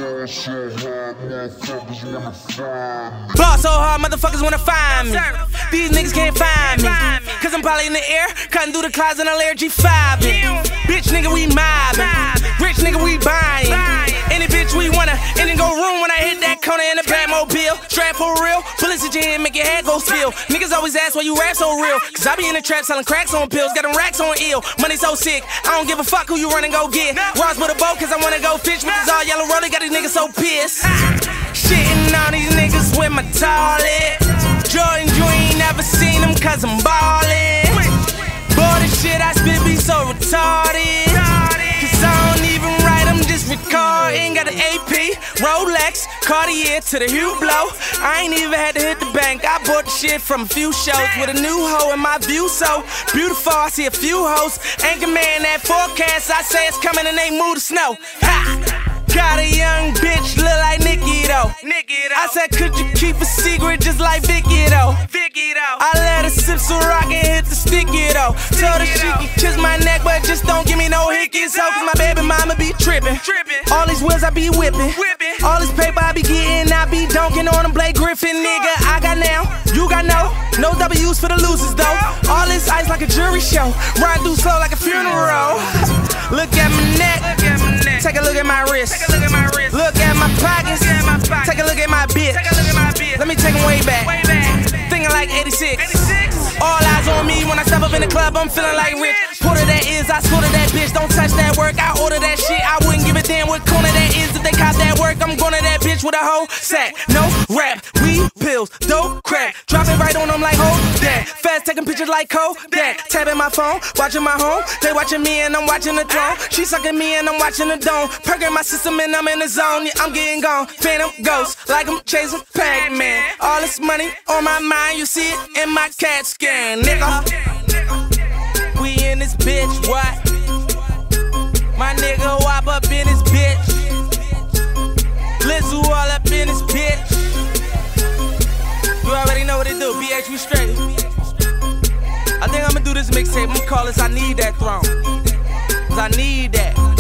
Ball so hard, motherfuckers wanna find me. These niggas can't find me, cause I'm probably in the air, cutting through the clouds in a layer G5. Bitch nigga, we mobbing. Rich nigga, we buying. Any bitch we wanna, and then go room when I hit that corner in the Batmobile. Strap for real, bullets at your head, make your head go spill. Niggas always ask why you rap so real, cause I be in the trap selling cracks on pills, got them racks on ill. Money so sick, I don't give a fuck who you run and go get. Ross with a boat, cause I wanna go fish with this all yellow roller, got these niggas so pissed. Shitting on these niggas with my toilet. Jordan, you ain't never seen them cause I'm ballin'. Boy, the shit I spit be so retarded, cause I don't even write, I'm just recording. Got an AP, Rolex, Cartier to the Hublot. I ain't even had to hit the bank, I bought the shit from a few shows. With a new hoe in my view so beautiful, I see a few hoes. Anchorman, that forecast, I say it's coming and they move the snow. Ha! Got a young bitch, look like Nicki though. I said, could you keep a secret just like Vicky though? I let her sip some rock and hit the sticky though. Told her she can kiss my neck, but just don't give me no hickeys. So cause my baby mama be trippin'. All these wheels I be whippin'. All this paper I be gettin', I be dunkin' on them Blake Griffin. Nigga, I got now, you got no W's for the losers though. All this ice like a jury show, ride through slow like a funeral. Look at my neck, take a look at my wrist. Look at my pockets, take a look at my bitch. Let me take them way back, thinking like 86. All eyes on me when I step up in the club, I'm feeling like Rich. Porter that is, I swear to that bitch, don't touch that work, I order that shit. I wouldn't give a damn what corner that is. If they cop that work, I'm going to that bitch with a whole sack. No rap, weed, pills, dope, crack. Drop it right on them like hold that. Fast taking pictures like Kodak. Tapping my phone, watching my home. They watching me and I'm watching the throne. She sucking me and I'm watching the dome. Perking my system and I'm in the zone. Yeah, I'm getting gone. Phantom ghosts like I'm chasing Pac-Man. All this money on my mind, you see it in my CAT scan, nigga. We in this bitch, what? My nigga Wop up in this bitch. Lizzo all up in this bitch. You already know what it do, BH, we straight. I think I'ma do this mixtape, I'ma call this I Need That Throne. Cause I need that.